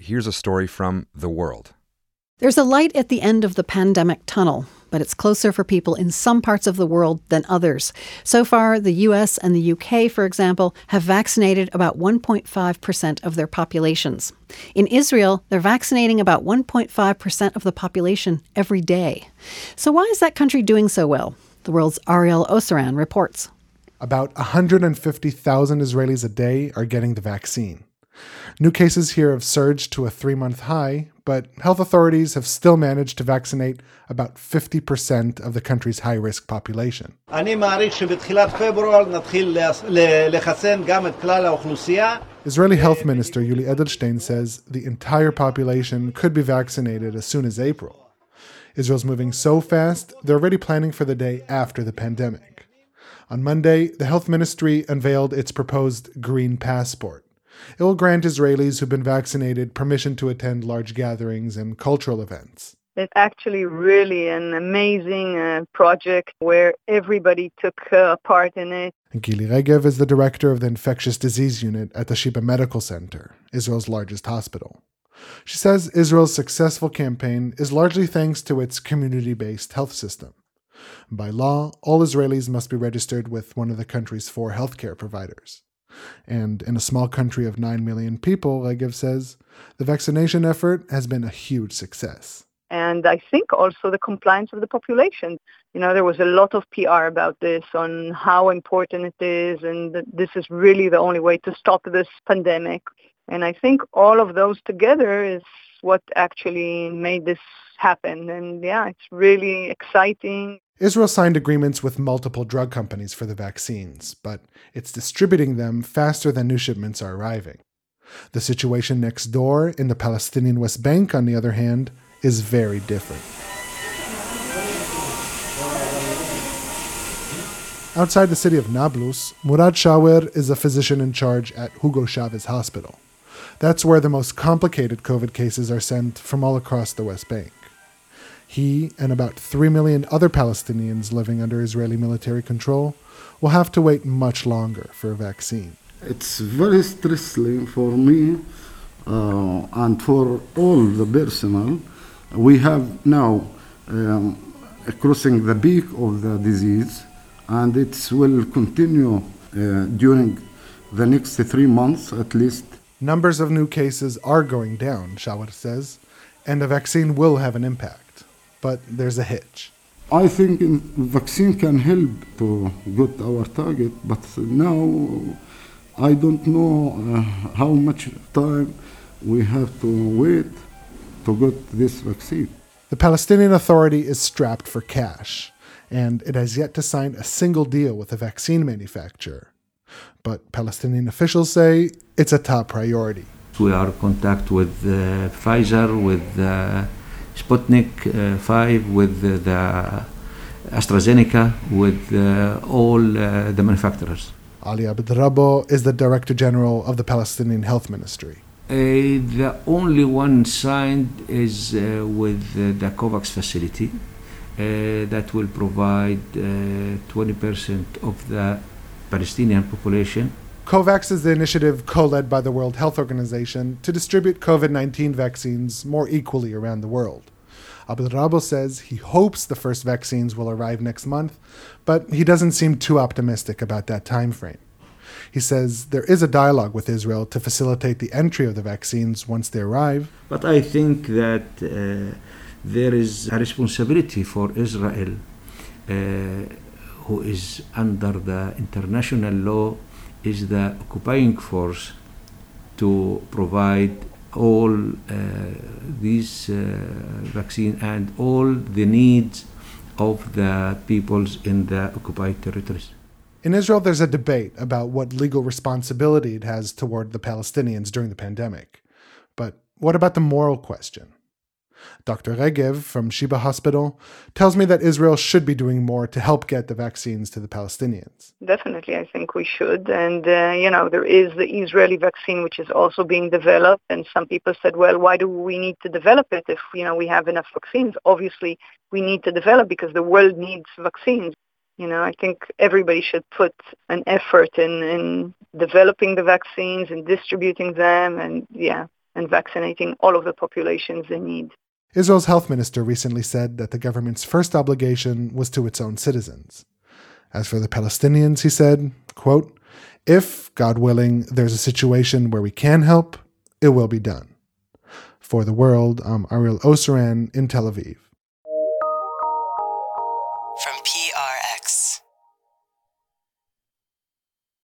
here's a story from The World. There's a light at the end of the pandemic tunnel, but it's closer for people in some parts of the world than others. So far, the US and the UK, for example, have vaccinated about 1.5% of their populations. In Israel, they're vaccinating about 1.5% of the population every day. So why is that country doing so well? The World's Ariel Osaran reports. About 150,000 Israelis a day are getting the vaccine. New cases here have surged to a 3-month high, but health authorities have still managed to vaccinate about 50% of the country's high-risk population. Israeli Health Minister Yuli Edelstein says the entire population could be vaccinated as soon as April. Israel's moving so fast, they're already planning for the day after the pandemic. On Monday, the health ministry unveiled its proposed Green Passport. It will grant Israelis who've been vaccinated permission to attend large gatherings and cultural events. It's actually really an amazing project where everybody took part in it. Gili Regev is the director of the infectious disease unit at the Sheba Medical Center, Israel's largest hospital. She says Israel's successful campaign is largely thanks to its community-based health system. By law, all Israelis must be registered with one of the country's 4 healthcare providers. And in a small country of 9 million people, Regev says, the vaccination effort has been a huge success. And I think also the compliance of the population. You know, there was a lot of PR about this on how important it is and that this is really the only way to stop this pandemic. And I think all of those together is what actually made this happen. And yeah, it's really exciting. Israel signed agreements with multiple drug companies for the vaccines, but it's distributing them faster than new shipments are arriving. The situation next door in the Palestinian West Bank, on the other hand, is very different. Outside the city of Nablus, Murad Shawer is a physician in charge at Hugo Chavez Hospital. That's where the most complicated COVID cases are sent from all across the West Bank. He and about 3 million other Palestinians living under Israeli military control will have to wait much longer for a vaccine. It's very stressful for me and for all the personnel. We have now crossing the peak of the disease, and it will continue during the next 3 months at least. Numbers of new cases are going down, Shawer says, and the vaccine will have an impact. But there's a hitch. I think vaccine can help to get our target, but now I don't know how much time we have to wait to get this vaccine. The Palestinian Authority is strapped for cash, and it has yet to sign a single deal with a vaccine manufacturer. But Palestinian officials say it's a top priority. We are in contact with Pfizer, with Sputnik 5, with the AstraZeneca, with all the manufacturers. Ali Abdrabbo is the Director General of the Palestinian Health Ministry. The only one signed is with the COVAX facility that will provide 20% of the Palestinian population. COVAX is the initiative co-led by the World Health Organization to distribute COVID-19 vaccines more equally around the world. Abdrabbo says he hopes the first vaccines will arrive next month, but he doesn't seem too optimistic about that time frame. He says there is a dialogue with Israel to facilitate the entry of the vaccines once they arrive. But I think that there is a responsibility for Israel, who is under the international law, is the occupying force, to provide all these vaccines and all the needs of the peoples in the occupied territories. In Israel, there's a debate about what legal responsibility it has toward the Palestinians during the pandemic. But what about the moral question? Dr. Regev from Sheba Hospital tells me that Israel should be doing more to help get the vaccines to the Palestinians. Definitely, I think we should. And, there is the Israeli vaccine, which is also being developed. And some people said, well, why do we need to develop it if, we have enough vaccines? Obviously, we need to develop because the world needs vaccines. I think everybody should put an effort in developing the vaccines and distributing them. And, and vaccinating all of the populations in need. Israel's health minister recently said that the government's first obligation was to its own citizens. As for the Palestinians, he said, quote, "If, God willing, there's a situation where we can help, it will be done." For The World, I'm Ariel Osran in Tel Aviv.